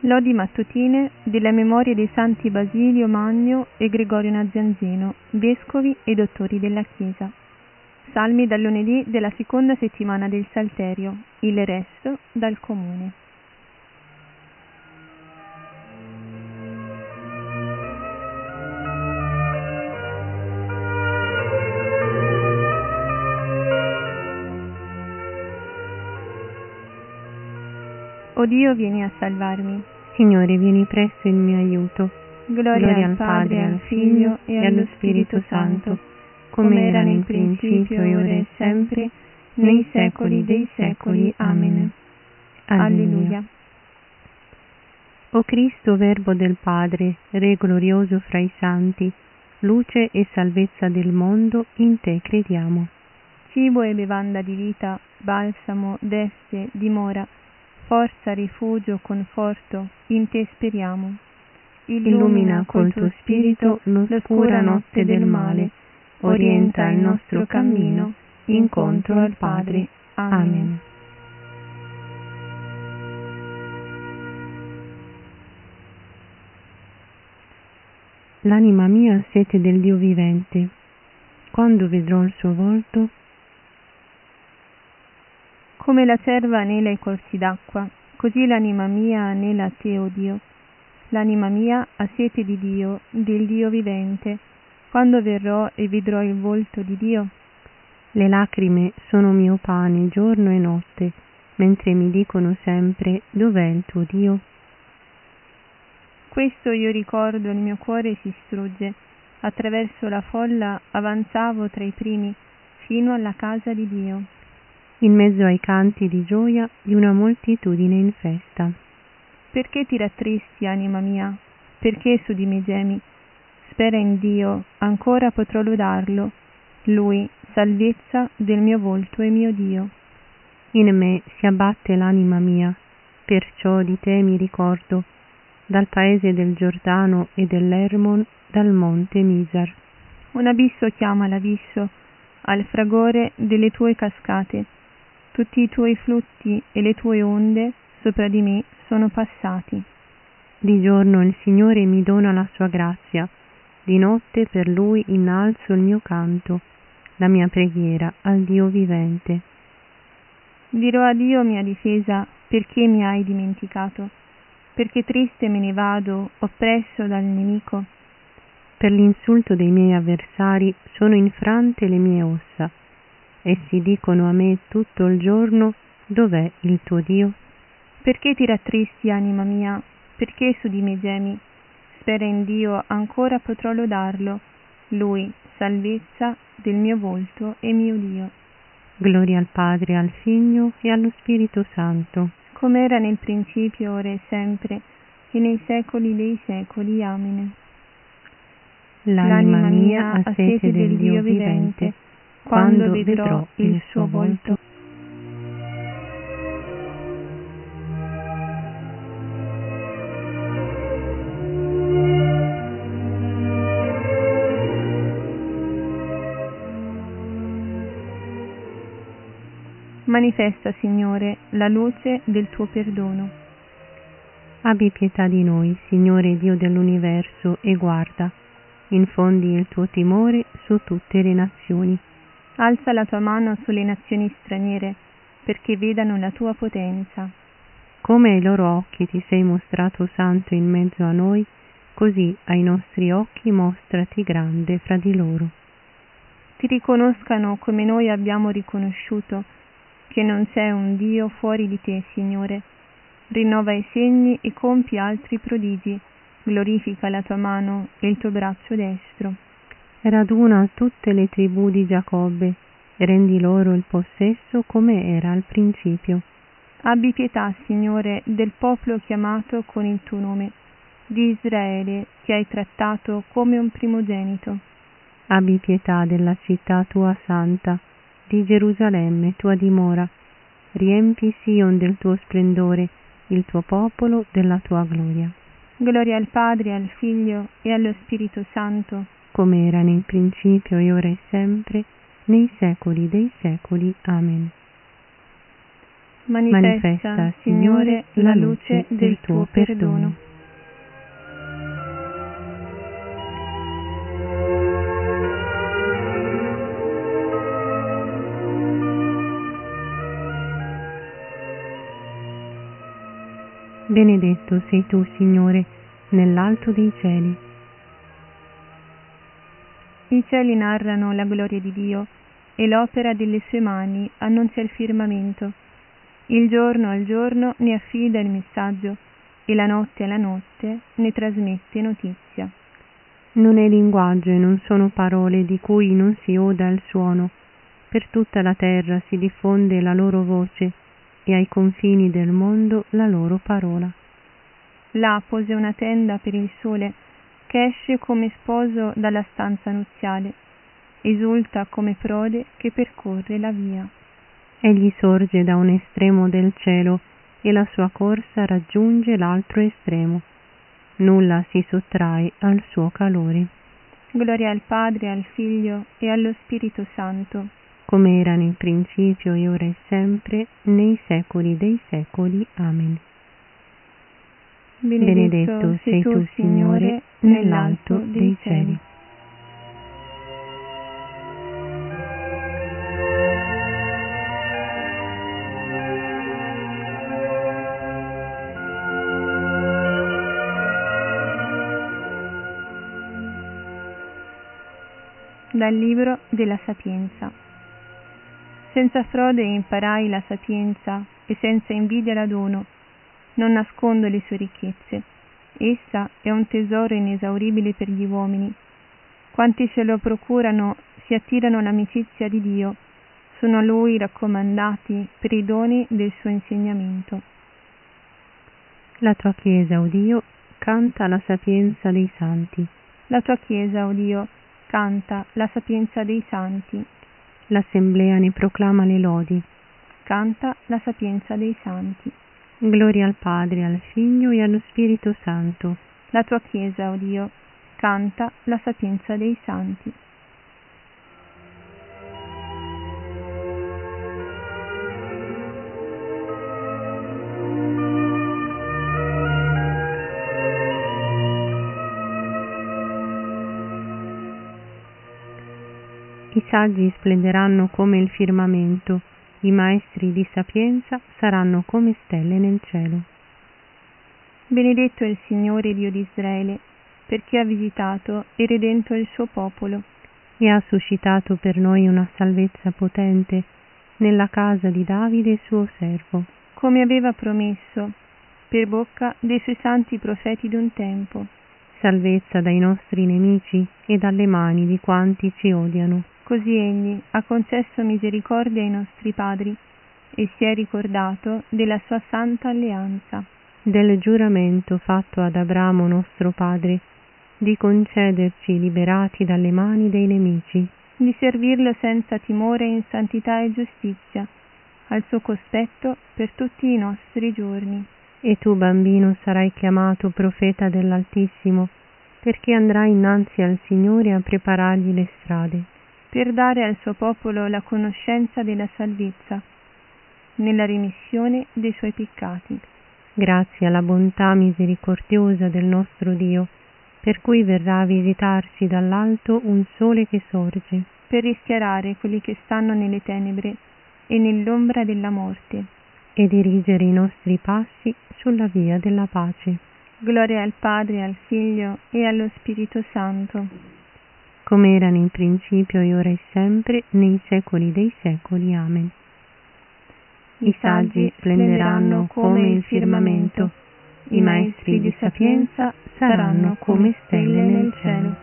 Lodi mattutine della memoria dei santi Basilio Magno e Gregorio Nazianzeno, vescovi e dottori della Chiesa. Salmi dal lunedì della seconda settimana del Salterio, il resto dal Comune. O Dio, vieni a salvarmi. Signore, vieni presto in mio aiuto. Gloria al Padre, al Figlio e allo Spirito Santo, come era nel principio, ora e sempre, nei secoli dei secoli. Amen. Alleluia. O Cristo, Verbo del Padre, Re glorioso fra i santi, luce e salvezza del mondo, in te crediamo. Cibo e bevanda di vita, balsamo, deste, dimora, forza, rifugio, conforto, in te speriamo. Illumina col tuo spirito l'oscura notte del male, orienta il nostro cammino incontro al Padre. Amen. L'anima mia ha sete del Dio vivente. Quando vedrò il suo volto? Come la cerva anela i corsi d'acqua, così l'anima mia anela te, o Dio. L'anima mia ha sete di Dio, del Dio vivente. Quando verrò e vedrò il volto di Dio? Le lacrime sono mio pane giorno e notte, mentre mi dicono sempre: dov'è il tuo Dio? Questo io ricordo, il mio cuore si strugge. Attraverso la folla avanzavo tra i primi, fino alla casa di Dio. In mezzo ai canti di gioia di una moltitudine in festa. Perché ti rattristi, anima mia? Perché su di me gemi? Spera in Dio, ancora potrò lodarlo. Lui, salvezza del mio volto e mio Dio. In me si abbatte l'anima mia, perciò di te mi ricordo, dal paese del Giordano e dell'Ermon, dal monte Misar. Un abisso chiama l'abisso, al fragore delle tue cascate. Tutti i tuoi flutti e le tue onde sopra di me sono passati. Di giorno il Signore mi dona la sua grazia, di notte per Lui innalzo il mio canto, la mia preghiera al Dio vivente. Dirò a Dio mia difesa: perché mi hai dimenticato? Perché triste me ne vado, oppresso dal nemico? Per l'insulto dei miei avversari sono infrante le mie ossa. Essi dicono a me tutto il giorno: dov'è il tuo Dio? Perché ti rattristi, anima mia? Perché su di me gemi? Spera in Dio, ancora potrò lodarlo. Lui, salvezza del mio volto e mio Dio. Gloria al Padre, al Figlio e allo Spirito Santo. Come era nel principio, ora e sempre, e nei secoli dei secoli. Amen. L'anima mia ha sete del Dio vivente, quando vedrò il suo volto. Manifesta, Signore, la luce del tuo perdono. Abbi pietà di noi, Signore Dio dell'universo, e guarda, infondi il tuo timore su tutte le nazioni. Alza la tua mano sulle nazioni straniere, perché vedano la tua potenza. Come ai loro occhi ti sei mostrato santo in mezzo a noi, così ai nostri occhi mostrati grande fra di loro. Ti riconoscano come noi abbiamo riconosciuto, che non c'è un Dio fuori di te, Signore. Rinnova i segni e compi altri prodigi, glorifica la tua mano e il tuo braccio destro. Raduna tutte le tribù di Giacobbe e rendi loro il possesso come era al principio. Abbi pietà, Signore, del popolo chiamato con il tuo nome, di Israele, che hai trattato come un primogenito. Abbi pietà della città tua santa, di Gerusalemme tua dimora. Riempi Sion del tuo splendore, il tuo popolo della tua gloria. Gloria al Padre, al Figlio e allo Spirito Santo, come era nel principio e ora e sempre, nei secoli dei secoli. Amen. Manifesta, Signore, la luce del tuo perdono. Benedetto sei tu, Signore, nell'alto dei cieli. I cieli narrano la gloria di Dio e l'opera delle sue mani annunzia il firmamento. Il giorno al giorno ne affida il messaggio e la notte alla notte ne trasmette notizia. Non è linguaggio e non sono parole di cui non si oda il suono. Per tutta la terra si diffonde la loro voce e ai confini del mondo la loro parola. Là pose una tenda per il sole che esce come sposo dalla stanza nuziale, esulta come prode che percorre la via. Egli sorge da un estremo del cielo e la sua corsa raggiunge l'altro estremo. Nulla si sottrae al suo calore. Gloria al Padre, al Figlio e allo Spirito Santo, come era nel principio e ora e sempre, nei secoli dei secoli. Amen. Benedetto sei tu, Signore, nell'alto dei cieli. Dal libro della Sapienza. Senza frode imparai la sapienza e senza invidia la dono. Non nascondo le sue ricchezze. Essa è un tesoro inesauribile per gli uomini. Quanti se lo procurano si attirano l'amicizia di Dio, sono a Lui raccomandati per i doni del suo insegnamento. La tua Chiesa, o Dio, canta la sapienza dei santi. La tua Chiesa, o Dio, canta la sapienza dei santi. L'Assemblea ne proclama le lodi. Canta la sapienza dei santi. Gloria al Padre, al Figlio e allo Spirito Santo. La tua Chiesa, o Dio, canta la sapienza dei santi. I saggi splenderanno come il firmamento, i maestri di sapienza saranno come stelle nel cielo. Benedetto è il Signore Dio di Israele, perché ha visitato e redento il suo popolo. E ha suscitato per noi una salvezza potente nella casa di Davide suo servo. Come aveva promesso, per bocca dei suoi santi profeti d'un tempo. Salvezza dai nostri nemici e dalle mani di quanti ci odiano. Così egli ha concesso misericordia ai nostri padri e si è ricordato della sua santa alleanza. Del giuramento fatto ad Abramo nostro padre, di concederci liberati dalle mani dei nemici. Di servirlo senza timore in santità e giustizia, al suo cospetto per tutti i nostri giorni. E tu, bambino, sarai chiamato profeta dell'Altissimo, perché andrai innanzi al Signore a preparargli le strade. Per dare al suo popolo la conoscenza della salvezza, nella remissione dei suoi peccati. Grazie alla bontà misericordiosa del nostro Dio, per cui verrà a visitarci dall'alto un sole che sorge. Per rischiarare quelli che stanno nelle tenebre e nell'ombra della morte. E dirigere i nostri passi sulla via della pace. Gloria al Padre, al Figlio e allo Spirito Santo. Come era nel principio e ora e sempre, nei secoli dei secoli. Amen. I saggi splenderanno come il firmamento, i maestri di sapienza saranno come stelle nel cielo.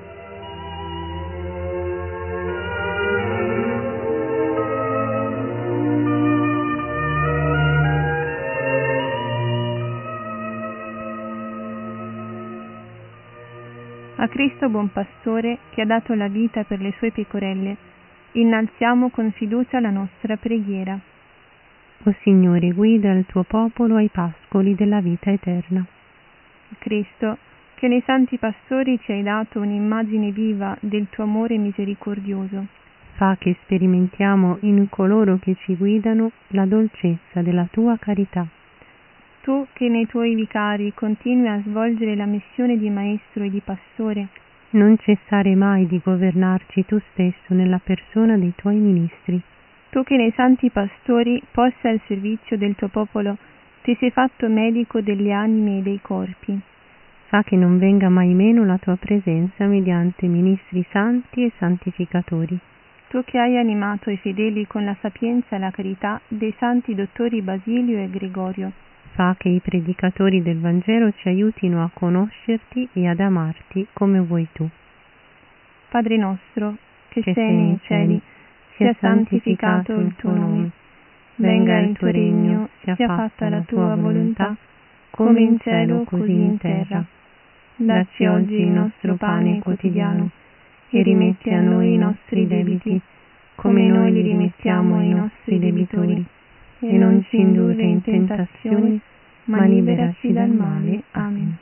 A Cristo buon pastore, che ha dato la vita per le sue pecorelle, innalziamo con fiducia la nostra preghiera. O Signore, guida il tuo popolo ai pascoli della vita eterna. Cristo, che nei santi pastori ci hai dato un'immagine viva del tuo amore misericordioso, fa che sperimentiamo in coloro che ci guidano la dolcezza della tua carità. Tu che nei tuoi vicari continui a svolgere la missione di maestro e di pastore, non cessare mai di governarci tu stesso nella persona dei tuoi ministri. Tu che nei santi pastori, posti al servizio del tuo popolo, ti sei fatto medico delle anime e dei corpi. Fa che non venga mai meno la tua presenza mediante ministri santi e santificatori. Tu che hai animato i fedeli con la sapienza e la carità dei santi dottori Basilio e Gregorio. Fa che i predicatori del Vangelo ci aiutino a conoscerti e ad amarti come vuoi tu. Padre nostro, che sei nei cieli, sia santificato il tuo nome. Venga il tuo regno, sia fatta la tua volontà, come in cielo così in terra. Dacci oggi il nostro pane quotidiano e rimetti a noi i nostri debiti, come noi li rimettiamo ai nostri debitori. E non ci indurre in tentazione, ma liberaci dal male. Amen.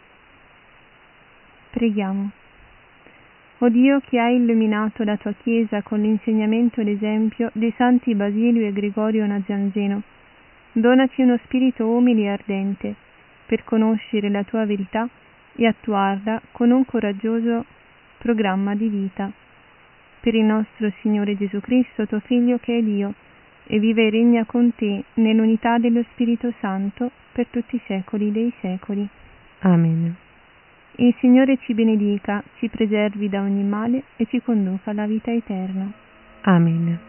Preghiamo. O Dio che hai illuminato la tua Chiesa con l'insegnamento e l'esempio dei santi Basilio e Gregorio Nazianzeno, donaci uno spirito umile e ardente per conoscere la tua verità e attuarla con un coraggioso programma di vita. Per il nostro Signore Gesù Cristo, tuo Figlio che è Dio, e vive e regna con te nell'unità dello Spirito Santo per tutti i secoli dei secoli. Amen. Il Signore ci benedica, ci preservi da ogni male e ci conduca alla vita eterna. Amen.